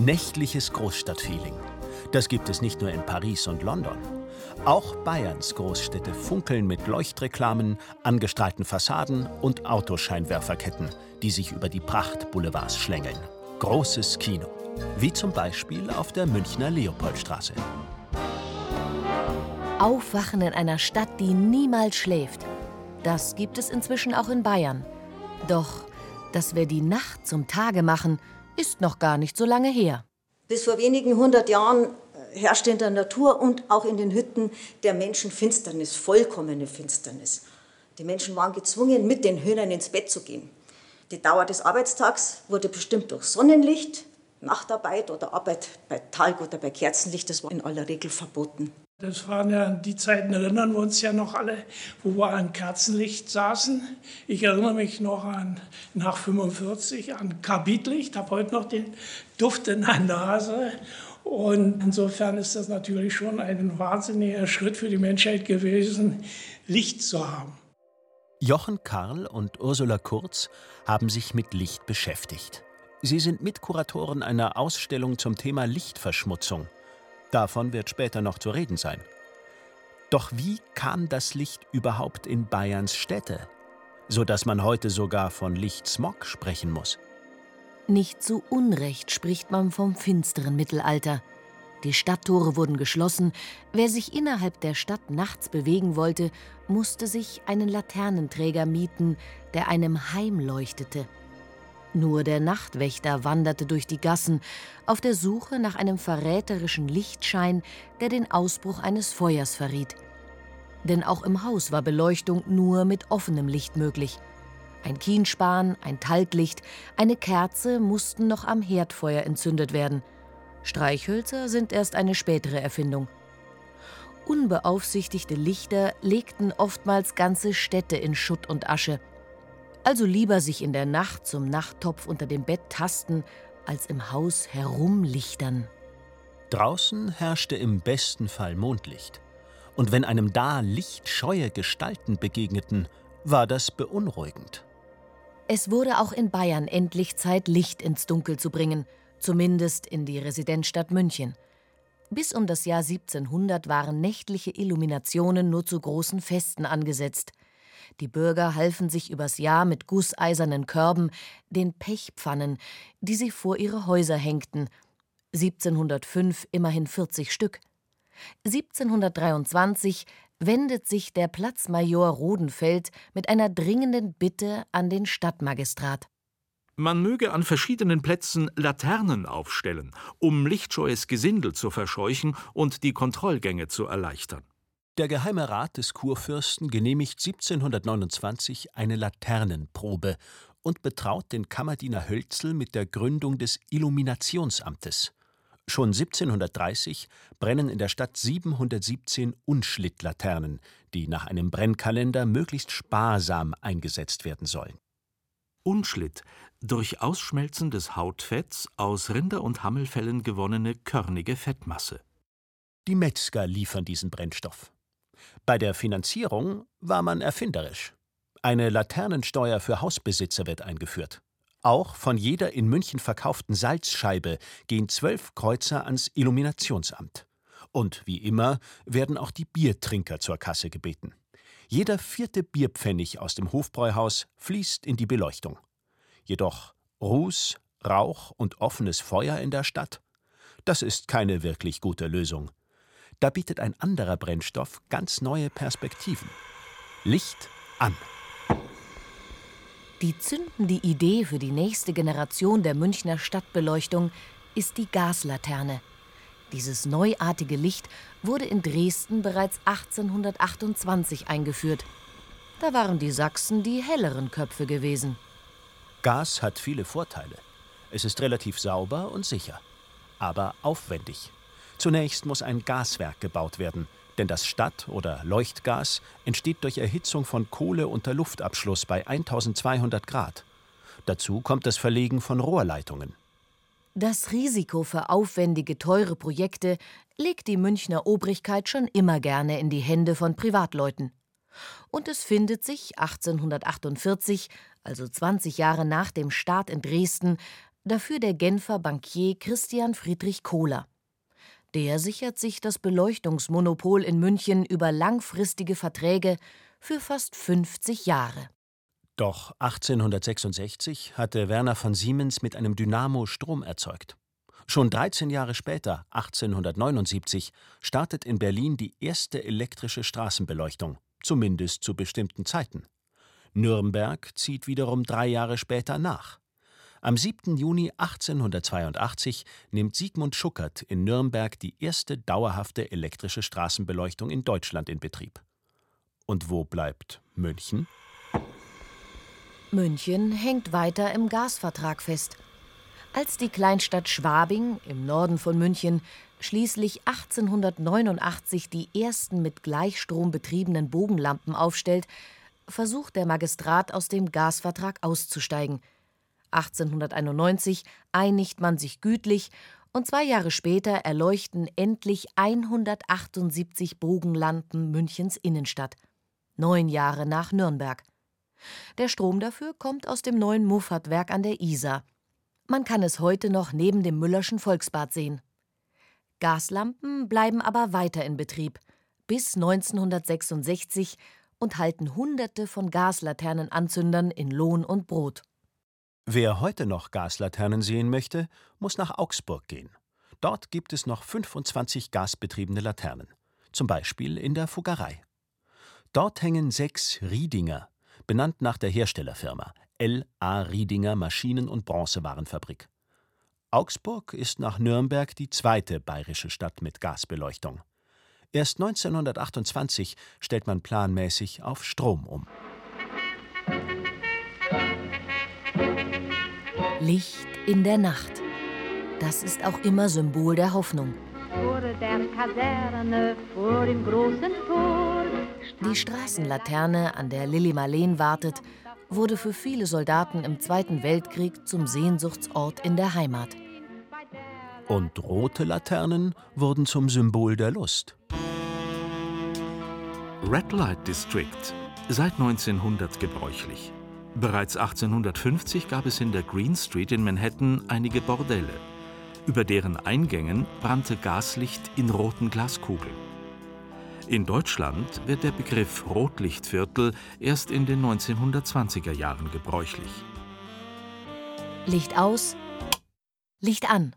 Nächtliches Großstadtfeeling. Das gibt es nicht nur in Paris und London. Auch Bayerns Großstädte funkeln mit Leuchtreklamen, angestrahlten Fassaden und Autoscheinwerferketten, die sich über die Prachtboulevards schlängeln. Großes Kino. Wie zum Beispiel auf der Münchner Leopoldstraße. Aufwachen in einer Stadt, die niemals schläft. Das gibt es inzwischen auch in Bayern. Doch, dass wir die Nacht zum Tage machen, ist noch gar nicht so lange her. Bis vor wenigen 100 Jahren herrschte in der Natur und auch in den Hütten der Menschen Finsternis, vollkommene Finsternis. Die Menschen waren gezwungen, mit den Hühnern ins Bett zu gehen. Die Dauer des Arbeitstags wurde bestimmt durch Sonnenlicht, Nachtarbeit oder Arbeit bei Tag- oder bei Kerzenlicht, das war in aller Regel verboten. Das waren ja die Zeiten, erinnern wir uns ja noch alle, wo wir an Kerzenlicht saßen. Ich erinnere mich noch an nach 45 an Karbidlicht, habe heute noch den Duft in der Nase. Und insofern ist das natürlich schon ein wahnsinniger Schritt für die Menschheit gewesen, Licht zu haben. Jochen Karl und Ursula Kurz haben sich mit Licht beschäftigt. Sie sind Mitkuratoren einer Ausstellung zum Thema Lichtverschmutzung. Davon wird später noch zu reden sein. Doch wie kam das Licht überhaupt in Bayerns Städte, sodass man heute sogar von Lichtsmog sprechen muss? Nicht zu Unrecht spricht man vom finsteren Mittelalter. Die Stadttore wurden geschlossen. Wer sich innerhalb der Stadt nachts bewegen wollte, musste sich einen Laternenträger mieten, der einem heimleuchtete. Nur der Nachtwächter wanderte durch die Gassen, auf der Suche nach einem verräterischen Lichtschein, der den Ausbruch eines Feuers verriet. Denn auch im Haus war Beleuchtung nur mit offenem Licht möglich. Ein Kienspan, ein Talglicht, eine Kerze mussten noch am Herdfeuer entzündet werden. Streichhölzer sind erst eine spätere Erfindung. Unbeaufsichtigte Lichter legten oftmals ganze Städte in Schutt und Asche. Also lieber sich in der Nacht zum Nachttopf unter dem Bett tasten, als im Haus herumlichtern. Draußen herrschte im besten Fall Mondlicht. Und wenn einem da lichtscheue Gestalten begegneten, war das beunruhigend. Es wurde auch in Bayern endlich Zeit, Licht ins Dunkel zu bringen, zumindest in die Residenzstadt München. Bis um das Jahr 1700 waren nächtliche Illuminationen nur zu großen Festen angesetzt. Die Bürger halfen sich übers Jahr mit gusseisernen Körben, den Pechpfannen, die sie vor ihre Häuser hängten. 1705 immerhin 40 Stück. 1723 wendet sich der Platzmajor Rodenfeld mit einer dringenden Bitte an den Stadtmagistrat. Man möge an verschiedenen Plätzen Laternen aufstellen, um lichtscheues Gesindel zu verscheuchen und die Kontrollgänge zu erleichtern. Der Geheime Rat des Kurfürsten genehmigt 1729 eine Laternenprobe und betraut den Kammerdiener Hölzel mit der Gründung des Illuminationsamtes. Schon 1730 brennen in der Stadt 717 Unschlittlaternen, die nach einem Brennkalender möglichst sparsam eingesetzt werden sollen. Unschlitt, durch Ausschmelzen des Hautfetts aus Rinder- und Hammelfellen gewonnene körnige Fettmasse. Die Metzger liefern diesen Brennstoff. Bei der Finanzierung war man erfinderisch. Eine Laternensteuer für Hausbesitzer wird eingeführt. Auch von jeder in München verkauften Salzscheibe gehen 12 Kreuzer ans Illuminationsamt. Und wie immer werden auch die Biertrinker zur Kasse gebeten. Jeder 4. Bierpfennig aus dem Hofbräuhaus fließt in die Beleuchtung. Jedoch Ruß, Rauch und offenes Feuer in der Stadt? Das ist keine wirklich gute Lösung. Da bietet ein anderer Brennstoff ganz neue Perspektiven. Licht an. Die zündende Idee für die nächste Generation der Münchner Stadtbeleuchtung ist die Gaslaterne. Dieses neuartige Licht wurde in Dresden bereits 1828 eingeführt. Da waren die Sachsen die helleren Köpfe gewesen. Gas hat viele Vorteile. Es ist relativ sauber und sicher, aber aufwendig. Zunächst muss ein Gaswerk gebaut werden, denn das Stadt- oder Leuchtgas entsteht durch Erhitzung von Kohle unter Luftabschluss bei 1200 Grad. Dazu kommt das Verlegen von Rohrleitungen. Das Risiko für aufwendige, teure Projekte legt die Münchner Obrigkeit schon immer gerne in die Hände von Privatleuten. Und es findet sich 1848, also 20 Jahre nach dem Start in Dresden, Dafür der Genfer Bankier Christian Friedrich Kohler. Der sichert sich das Beleuchtungsmonopol in München über langfristige Verträge für fast 50 Jahre. Doch 1866 hatte Werner von Siemens mit einem Dynamo Strom erzeugt. Schon 13 Jahre später, 1879, startet in Berlin die erste elektrische Straßenbeleuchtung, zumindest zu bestimmten Zeiten. Nürnberg zieht wiederum 3 Jahre später nach. Am 7. Juni 1882 nimmt Sigmund Schuckert in Nürnberg die erste dauerhafte elektrische Straßenbeleuchtung in Deutschland in Betrieb. Und wo bleibt München? München hängt weiter im Gasvertrag fest. Als die Kleinstadt Schwabing im Norden von München schließlich 1889 die ersten mit Gleichstrom betriebenen Bogenlampen aufstellt, versucht der Magistrat aus dem Gasvertrag auszusteigen. 1891 einigt man sich gütlich und 2 Jahre später erleuchten endlich 178 Bogenlampen Münchens Innenstadt. 9 Jahre nach Nürnberg. Der Strom dafür kommt aus dem neuen Muffatwerk an der Isar. Man kann es heute noch neben dem Müllerschen Volksbad sehen. Gaslampen bleiben aber weiter in Betrieb, bis 1966 und halten Hunderte von Gaslaternenanzündern in Lohn und Brot. Wer heute noch Gaslaternen sehen möchte, muss nach Augsburg gehen. Dort gibt es noch 25 gasbetriebene Laternen, zum Beispiel in der Fuggerei. Dort hängen 6 Riedinger, benannt nach der Herstellerfirma L.A. Riedinger Maschinen- und Bronzewarenfabrik. Augsburg ist nach Nürnberg die zweite bayerische Stadt mit Gasbeleuchtung. Erst 1928 stellt man planmäßig auf Strom um. Licht in der Nacht. Das ist auch immer Symbol der Hoffnung. Vor der Kaserne, vor dem großen Tor. Die Straßenlaterne, an der Lilli Marleen wartet, wurde für viele Soldaten im Zweiten Weltkrieg zum Sehnsuchtsort in der Heimat. Und rote Laternen wurden zum Symbol der Lust. Red Light District, seit 1900 gebräuchlich. Bereits 1850 gab es in der Green Street in Manhattan einige Bordelle. Über deren Eingängen brannte Gaslicht in roten Glaskugeln. In Deutschland wird der Begriff Rotlichtviertel erst in den 1920er Jahren gebräuchlich. Licht aus, Licht an.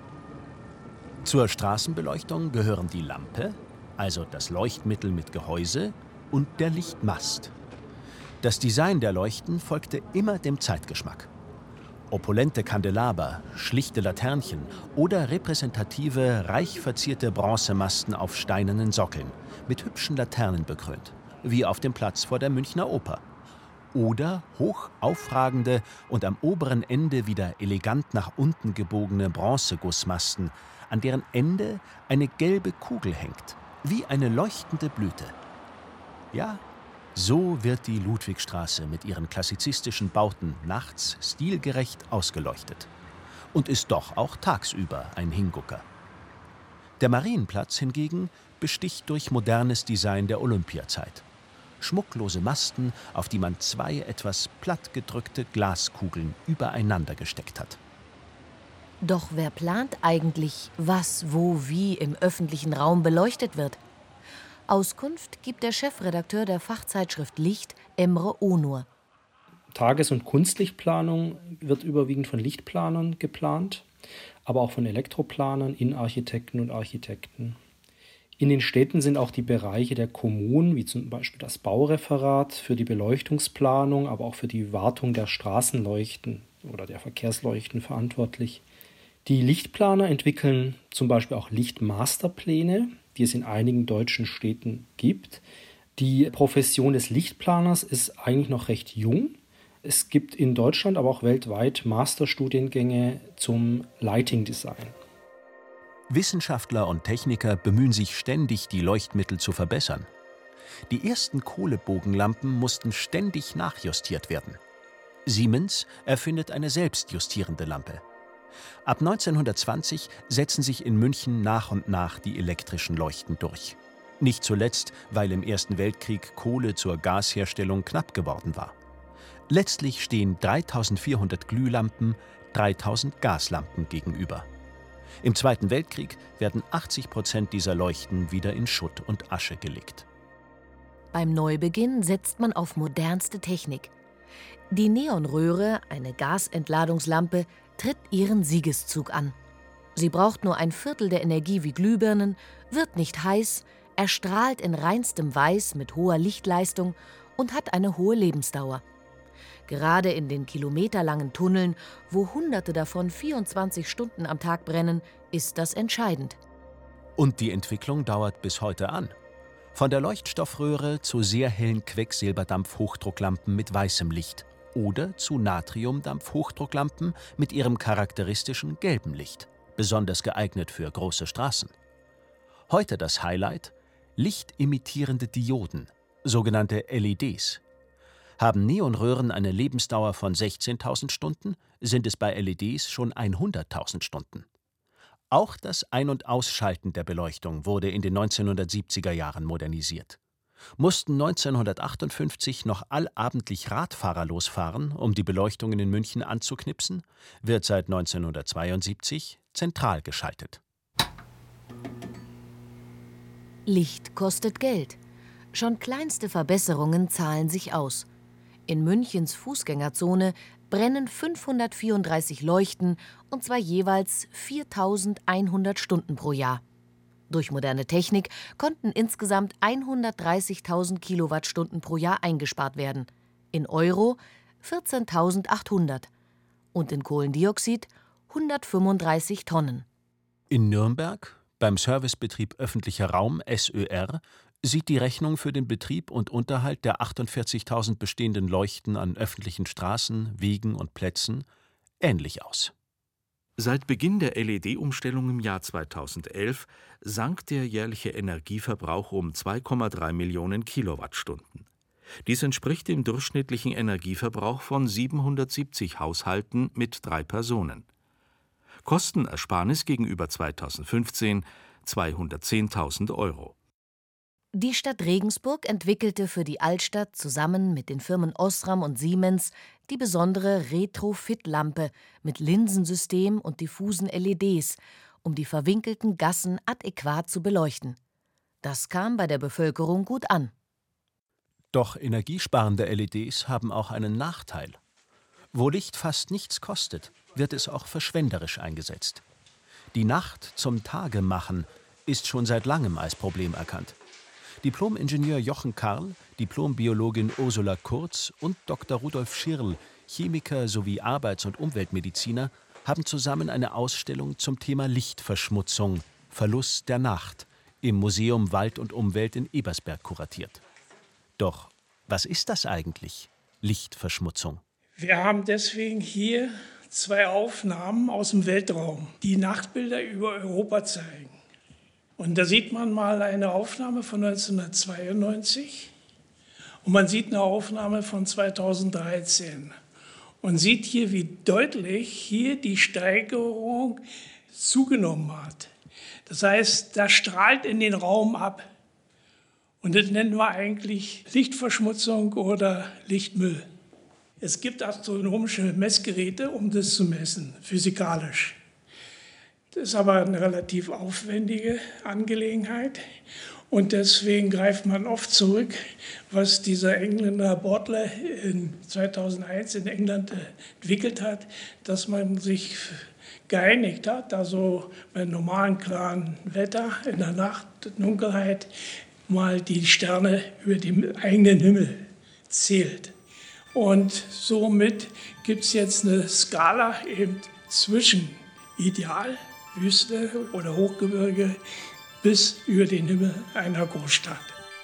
Zur Straßenbeleuchtung gehören die Lampe, also das Leuchtmittel mit Gehäuse, und der Lichtmast. Das Design der Leuchten folgte immer dem Zeitgeschmack. Opulente Kandelaber, schlichte Laternchen oder repräsentative, reich verzierte Bronzemasten auf steinernen Sockeln, mit hübschen Laternen bekrönt, wie auf dem Platz vor der Münchner Oper. Oder hoch aufragende und am oberen Ende wieder elegant nach unten gebogene Bronzegussmasten, an deren Ende eine gelbe Kugel hängt, wie eine leuchtende Blüte. Ja, so wird die Ludwigstraße mit ihren klassizistischen Bauten nachts stilgerecht ausgeleuchtet. Und ist doch auch tagsüber ein Hingucker. Der Marienplatz hingegen besticht durch modernes Design der Olympiazeit. Schmucklose Masten, auf die man 2 etwas plattgedrückte Glaskugeln übereinander gesteckt hat. Doch wer plant eigentlich, was, wo, wie im öffentlichen Raum beleuchtet wird? Auskunft gibt der Chefredakteur der Fachzeitschrift Licht, Emre Onur. Tages- und Kunstlichtplanung wird überwiegend von Lichtplanern geplant, aber auch von Elektroplanern, Innenarchitekten und Architekten. In den Städten sind auch die Bereiche der Kommunen, wie zum Beispiel das Baureferat, für die Beleuchtungsplanung, aber auch für die Wartung der Straßenleuchten oder der Verkehrsleuchten verantwortlich. Die Lichtplaner entwickeln zum Beispiel auch Lichtmasterpläne, die es in einigen deutschen Städten gibt. Die Profession des Lichtplaners ist eigentlich noch recht jung. Es gibt in Deutschland, aber auch weltweit Masterstudiengänge zum Lighting Design. Wissenschaftler und Techniker bemühen sich ständig, die Leuchtmittel zu verbessern. Die ersten Kohlebogenlampen mussten ständig nachjustiert werden. Siemens erfindet eine selbstjustierende Lampe. Ab 1920 setzen sich in München nach und nach die elektrischen Leuchten durch. Nicht zuletzt, weil im Ersten Weltkrieg Kohle zur Gasherstellung knapp geworden war. Letztlich stehen 3400 Glühlampen, 3.000 Gaslampen gegenüber. Im Zweiten Weltkrieg werden 80% dieser Leuchten wieder in Schutt und Asche gelegt. Beim Neubeginn setzt man auf modernste Technik. Die Neonröhre, eine Gasentladungslampe, tritt ihren Siegeszug an. Sie braucht nur ein Viertel der Energie wie Glühbirnen, wird nicht heiß, erstrahlt in reinstem Weiß mit hoher Lichtleistung und hat eine hohe Lebensdauer. Gerade in den kilometerlangen Tunneln, wo Hunderte davon 24 Stunden am Tag brennen, ist das entscheidend. Und die Entwicklung dauert bis heute an. Von der Leuchtstoffröhre zu sehr hellen Quecksilberdampf-Hochdrucklampen mit weißem Licht oder zu Natriumdampf-Hochdrucklampen mit ihrem charakteristischen gelben Licht, besonders geeignet für große Straßen. Heute das Highlight: lichtimittierende Dioden, sogenannte LEDs. Haben Neonröhren eine Lebensdauer von 16.000 Stunden, sind es bei LEDs schon 100.000 Stunden. Auch das Ein- und Ausschalten der Beleuchtung wurde in den 1970er Jahren modernisiert. Mussten 1958 noch allabendlich Radfahrer losfahren, um die Beleuchtungen in München anzuknipsen, wird seit 1972 zentral geschaltet. Licht kostet Geld. Schon kleinste Verbesserungen zahlen sich aus. In Münchens Fußgängerzone brennen 534 Leuchten, und zwar jeweils 4.100 Stunden pro Jahr. Durch moderne Technik konnten insgesamt 130.000 Kilowattstunden pro Jahr eingespart werden. In Euro 14.800 und in Kohlendioxid 135 Tonnen. In Nürnberg, beim Servicebetrieb Öffentlicher Raum SÖR, sieht die Rechnung für den Betrieb und Unterhalt der 48.000 bestehenden Leuchten an öffentlichen Straßen, Wegen und Plätzen ähnlich aus. Seit Beginn der LED-Umstellung im Jahr 2011 sank der jährliche Energieverbrauch um 2,3 Millionen Kilowattstunden. Dies entspricht dem durchschnittlichen Energieverbrauch von 770 Haushalten mit 3 Personen. Kostenersparnis gegenüber 2015 210.000 Euro. Die Stadt Regensburg entwickelte für die Altstadt zusammen mit den Firmen Osram und Siemens die besondere Retrofit-Lampe mit Linsensystem und diffusen LEDs, um die verwinkelten Gassen adäquat zu beleuchten. Das kam bei der Bevölkerung gut an. Doch energiesparende LEDs haben auch einen Nachteil. Wo Licht fast nichts kostet, wird es auch verschwenderisch eingesetzt. Die Nacht zum Tage machen ist schon seit langem als Problem erkannt. Diplom-Ingenieur Jochen Karl, Diplombiologin Ursula Kurz und Dr. Rudolf Schirl, Chemiker sowie Arbeits- und Umweltmediziner, haben zusammen eine Ausstellung zum Thema Lichtverschmutzung, Verlust der Nacht, im Museum Wald und Umwelt in Ebersberg kuratiert. Doch was ist das eigentlich, Lichtverschmutzung? Wir haben deswegen hier 2 Aufnahmen aus dem Weltraum, die Nachtbilder über Europa zeigen. Und da sieht man mal eine Aufnahme von 1992 und man sieht eine Aufnahme von 2013 und sieht hier, wie deutlich hier die Steigerung zugenommen hat. Das heißt, das strahlt in den Raum ab. Und das nennen wir eigentlich Lichtverschmutzung oder Lichtmüll. Es gibt astronomische Messgeräte, um das zu messen, physikalisch. Das ist aber eine relativ aufwendige Angelegenheit und deswegen greift man oft zurück, was dieser Engländer Bortle in 2001 in England entwickelt hat, dass man sich geeinigt hat, also bei normalem klaren Wetter in der Nacht, Dunkelheit, mal die Sterne über dem eigenen Himmel zählt. Und somit gibt es jetzt eine Skala eben zwischen Ideal, Wüste oder Hochgebirge bis über den Himmel einer Großstadt.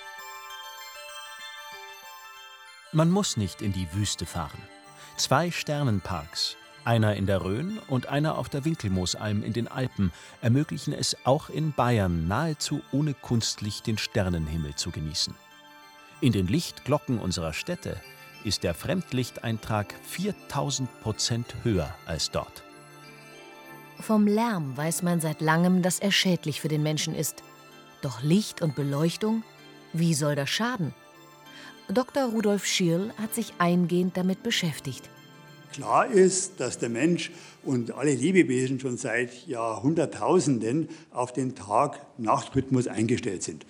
Man muss nicht in die Wüste fahren. 2 Sternenparks, einer in der Rhön und einer auf der Winkelmoosalm in den Alpen, ermöglichen es auch in Bayern nahezu ohne Kunstlicht den Sternenhimmel zu genießen. In den Lichtglocken unserer Städte ist der Fremdlichteintrag 4.000% höher als dort. Vom Lärm weiß man seit langem, dass er schädlich für den Menschen ist. Doch Licht und Beleuchtung, wie soll das schaden? Dr. Rudolf Schirl hat sich eingehend damit beschäftigt. Klar ist, dass der Mensch und alle Lebewesen schon seit Jahrhunderttausenden auf den Tag-Nacht-Rhythmus eingestellt sind.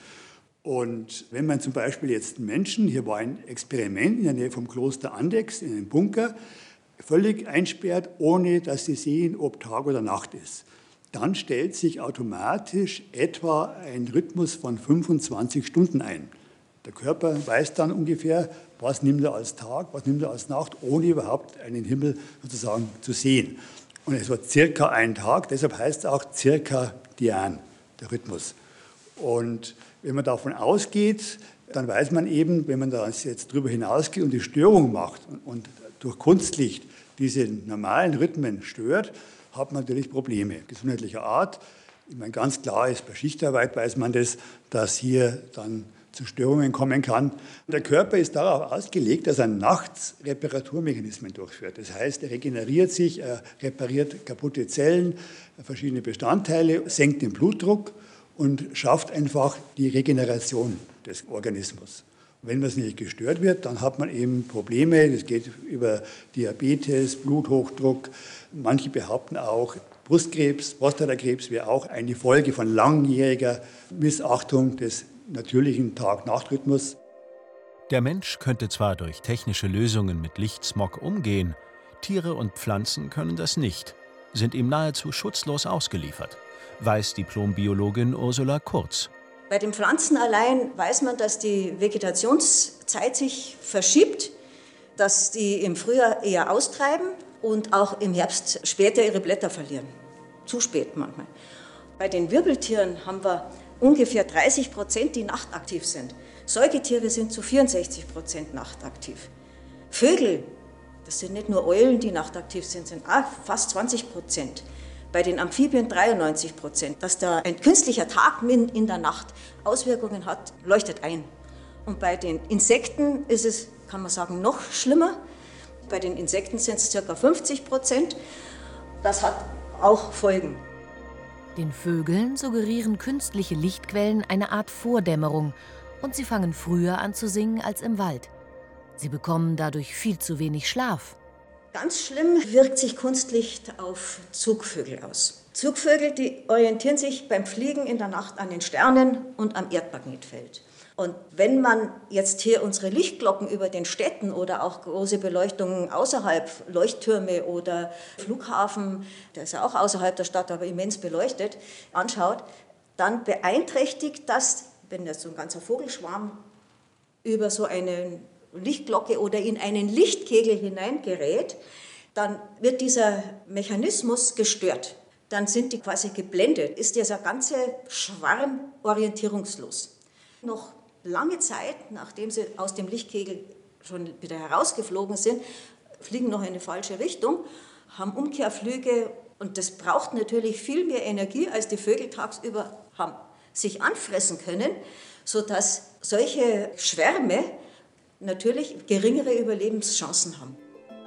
Und wenn man zum Beispiel jetzt Menschen, hier war ein Experiment in der Nähe vom Kloster Andechs in einem Bunker, völlig einsperrt, ohne dass sie sehen, ob Tag oder Nacht ist, dann stellt sich automatisch etwa ein Rhythmus von 25 Stunden ein. Der Körper weiß dann ungefähr, was nimmt er als Tag, was nimmt er als Nacht, ohne überhaupt einen Himmel sozusagen zu sehen. Und es war circa ein Tag, deshalb heißt es auch zirkadian, der Rhythmus. Und wenn man davon ausgeht, dann weiß man eben, wenn man da jetzt drüber hinausgeht und die Störung macht und durch Kunstlicht diese normalen Rhythmen stört, hat man natürlich Probleme gesundheitlicher Art. Ich meine, ganz klar ist, bei Schichtarbeit weiß man das, dass hier dann zu Störungen kommen kann. Der Körper ist darauf ausgelegt, dass er nachts Reparaturmechanismen durchführt. Das heißt, er regeneriert sich, er repariert kaputte Zellen, verschiedene Bestandteile, senkt den Blutdruck und schafft einfach die Regeneration des Organismus. Wenn das nicht gestört wird, dann hat man eben Probleme. Das geht über Diabetes, Bluthochdruck. Manche behaupten auch, Brustkrebs, Prostatakrebs wäre auch eine Folge von langjähriger Missachtung des natürlichen Tag-Nacht-Rhythmus. Der Mensch könnte zwar durch technische Lösungen mit Lichtsmog umgehen, Tiere und Pflanzen können das nicht, sind ihm nahezu schutzlos ausgeliefert, weiß Diplombiologin Ursula Kurz. Bei den Pflanzen allein weiß man, dass die Vegetationszeit sich verschiebt, dass die im Frühjahr eher austreiben und auch im Herbst später ihre Blätter verlieren. Zu spät manchmal. Bei den Wirbeltieren haben wir ungefähr 30%, die nachtaktiv sind. Säugetiere sind zu 64% nachtaktiv. Vögel, das sind nicht nur Eulen, die nachtaktiv sind auch fast 20%. Bei den Amphibien 93%. Dass da ein künstlicher Tag in der Nacht Auswirkungen hat, leuchtet ein. Und bei den Insekten ist es, kann man sagen, noch schlimmer. Bei den Insekten sind es ca. 50%. Das hat auch Folgen. Den Vögeln suggerieren künstliche Lichtquellen eine Art Vordämmerung und sie fangen früher an zu singen als im Wald. Sie bekommen dadurch viel zu wenig Schlaf. Ganz schlimm wirkt sich Kunstlicht auf Zugvögel aus. Zugvögel, die orientieren sich beim Fliegen in der Nacht an den Sternen und am Erdmagnetfeld. Und wenn man jetzt hier unsere Lichtglocken über den Städten oder auch große Beleuchtungen außerhalb, Leuchttürme oder Flughafen, der ist ja auch außerhalb der Stadt, aber immens beleuchtet, anschaut, dann beeinträchtigt das, wenn jetzt so ein ganzer Vogelschwarm über so eine Lichtglocke oder in einen Lichtkegel hineingerät, dann wird dieser Mechanismus gestört. Dann sind die quasi geblendet, ist dieser ganze Schwarm orientierungslos. Noch lange Zeit, nachdem sie aus dem Lichtkegel schon wieder herausgeflogen sind, fliegen noch in eine falsche Richtung, haben Umkehrflüge und das braucht natürlich viel mehr Energie, als die Vögel tagsüber haben, sich anfressen können, sodass solche Schwärme natürlich geringere Überlebenschancen haben.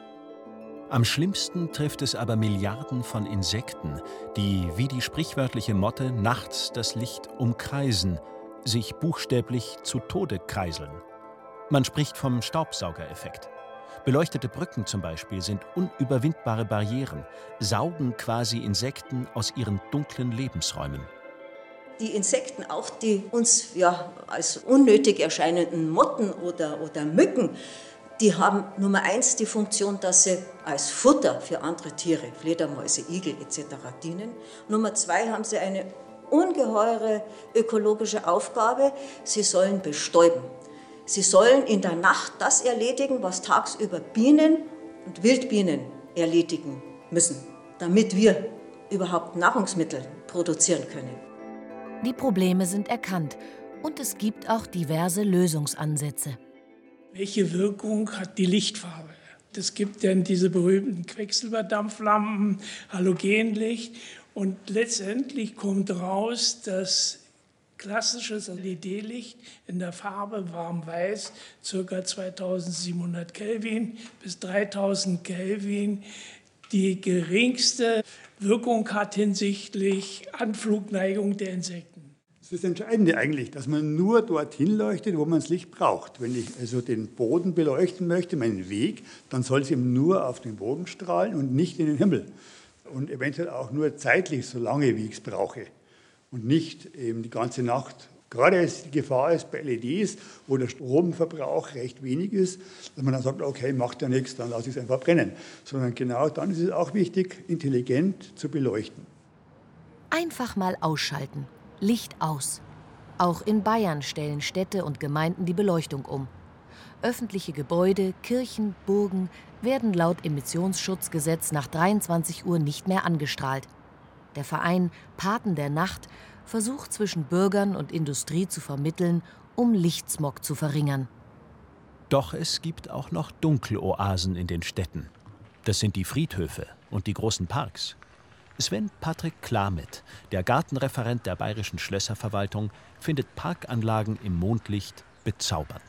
Am schlimmsten trifft es aber Milliarden von Insekten, die wie die sprichwörtliche Motte nachts das Licht umkreisen, sich buchstäblich zu Tode kreiseln. Man spricht vom Staubsaugereffekt. Beleuchtete Brücken zum Beispiel sind unüberwindbare Barrieren, saugen quasi Insekten aus ihren dunklen Lebensräumen. Die Insekten, auch die uns als unnötig erscheinenden Motten oder Mücken, die haben Nummer 1 die Funktion, dass sie als Futter für andere Tiere, Fledermäuse, Igel etc. dienen. Nummer 2 haben sie eine ungeheure ökologische Aufgabe, sie sollen bestäuben. Sie sollen in der Nacht das erledigen, was tagsüber Bienen und Wildbienen erledigen müssen, damit wir überhaupt Nahrungsmittel produzieren können. Die Probleme sind erkannt und es gibt auch diverse Lösungsansätze. Welche Wirkung hat die Lichtfarbe? Es gibt dann diese berühmten Quecksilberdampflampen, Halogenlicht und letztendlich kommt raus, dass klassisches LED-Licht in der Farbe warm-weiß, ca. 2700 Kelvin bis 3000 Kelvin, die geringste Wirkung hat hinsichtlich Anflugneigung der Insekten. Das ist das Entscheidende eigentlich, dass man nur dorthin leuchtet, wo man das Licht braucht. Wenn ich also den Boden beleuchten möchte, meinen Weg, dann soll es eben nur auf den Boden strahlen und nicht in den Himmel. Und eventuell auch nur zeitlich, so lange wie ich es brauche. Und nicht eben die ganze Nacht. Gerade als die Gefahr ist bei LEDs, wo der Stromverbrauch recht wenig ist, dass man dann sagt, okay, macht ja nichts, dann lasse ich es einfach brennen. Sondern genau dann ist es auch wichtig, intelligent zu beleuchten. Einfach mal ausschalten. Licht aus. Auch in Bayern stellen Städte und Gemeinden die Beleuchtung um. Öffentliche Gebäude, Kirchen, Burgen werden laut Emissionsschutzgesetz nach 23 Uhr nicht mehr angestrahlt. Der Verein Paten der Nacht versucht zwischen Bürgern und Industrie zu vermitteln, um Lichtsmog zu verringern. Doch es gibt auch noch Dunkeloasen in den Städten. Das sind die Friedhöfe und die großen Parks. Sven Patrick Klamit, der Gartenreferent der Bayerischen Schlösserverwaltung, findet Parkanlagen im Mondlicht bezaubernd.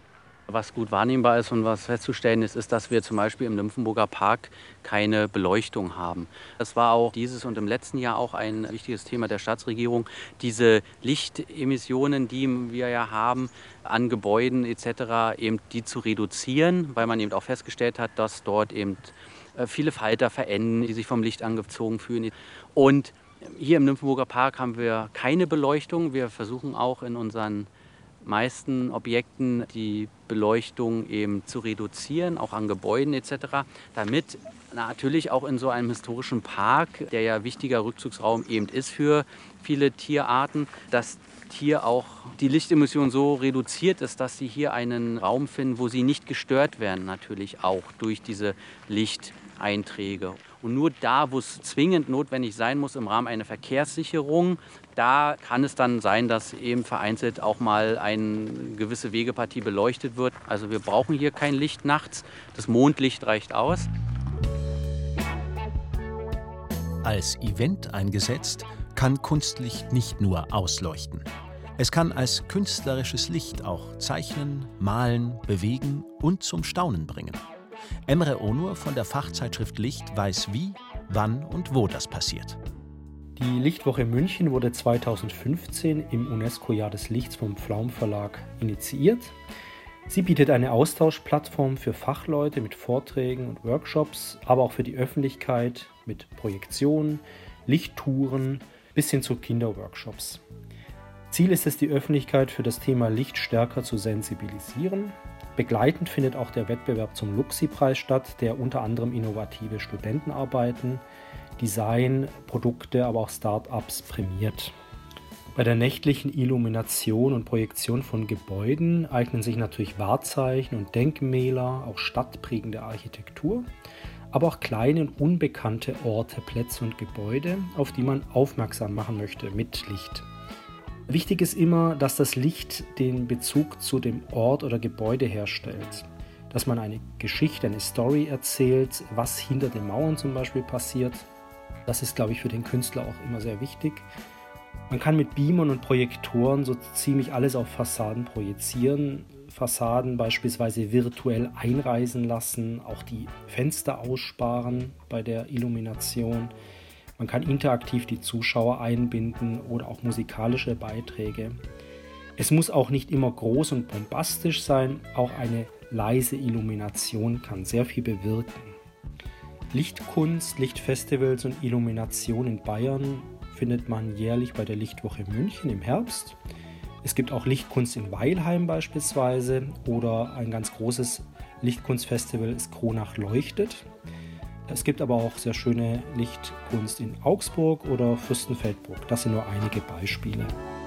Was gut wahrnehmbar ist und was festzustellen ist, ist, dass wir zum Beispiel im Nymphenburger Park keine Beleuchtung haben. Das war auch dieses und im letzten Jahr auch ein wichtiges Thema der Staatsregierung. Diese Lichtemissionen, die wir ja haben an Gebäuden etc., eben die zu reduzieren, weil man eben auch festgestellt hat, dass dort eben viele Falter verenden, die sich vom Licht angezogen fühlen. Und hier im Nymphenburger Park haben wir keine Beleuchtung. Wir versuchen auch in unseren meisten Objekten die Beleuchtung eben zu reduzieren, auch an Gebäuden etc., damit natürlich auch in so einem historischen Park, der ja wichtiger Rückzugsraum eben ist für viele Tierarten, dass hier auch die Lichtemission so reduziert ist, dass sie hier einen Raum finden, wo sie nicht gestört werden, natürlich auch durch diese Lichteinträge. Und nur da, wo es zwingend notwendig sein muss im Rahmen einer Verkehrssicherung, da kann es dann sein, dass eben vereinzelt auch mal eine gewisse Wegepartie beleuchtet wird. Also wir brauchen hier kein Licht nachts, das Mondlicht reicht aus. Als Event eingesetzt, kann Kunstlicht nicht nur ausleuchten. Es kann als künstlerisches Licht auch zeichnen, malen, bewegen und zum Staunen bringen. Emre Onur von der Fachzeitschrift Licht weiß wie, wann und wo das passiert. Die Lichtwoche München wurde 2015 im UNESCO-Jahr des Lichts vom Pflaum Verlag initiiert. Sie bietet eine Austauschplattform für Fachleute mit Vorträgen und Workshops, aber auch für die Öffentlichkeit mit Projektionen, Lichttouren bis hin zu Kinderworkshops. Ziel ist es, die Öffentlichkeit für das Thema Licht stärker zu sensibilisieren. Begleitend findet auch der Wettbewerb zum Luxi-Preis statt, der unter anderem innovative Studentenarbeiten, Design, Produkte, aber auch Start-ups prämiert. Bei der nächtlichen Illumination und Projektion von Gebäuden eignen sich natürlich Wahrzeichen und Denkmäler, auch stadtprägende Architektur, aber auch kleine und unbekannte Orte, Plätze und Gebäude, auf die man aufmerksam machen möchte mit Licht. Wichtig ist immer, dass das Licht den Bezug zu dem Ort oder Gebäude herstellt. Dass man eine Geschichte, eine Story erzählt, was hinter den Mauern zum Beispiel passiert. Das ist, glaube ich, für den Künstler auch immer sehr wichtig. Man kann mit Beamern und Projektoren so ziemlich alles auf Fassaden projizieren. Fassaden beispielsweise virtuell einreisen lassen, auch die Fenster aussparen bei der Illumination. Man kann interaktiv die Zuschauer einbinden oder auch musikalische Beiträge. Es muss auch nicht immer groß und bombastisch sein, auch eine leise Illumination kann sehr viel bewirken. Lichtkunst, Lichtfestivals und Illumination in Bayern findet man jährlich bei der Lichtwoche München im Herbst. Es gibt auch Lichtkunst in Weilheim beispielsweise oder ein ganz großes Lichtkunstfestival ist Kronach leuchtet. Es gibt aber auch sehr schöne Lichtkunst in Augsburg oder Fürstenfeldbruck. Das sind nur einige Beispiele.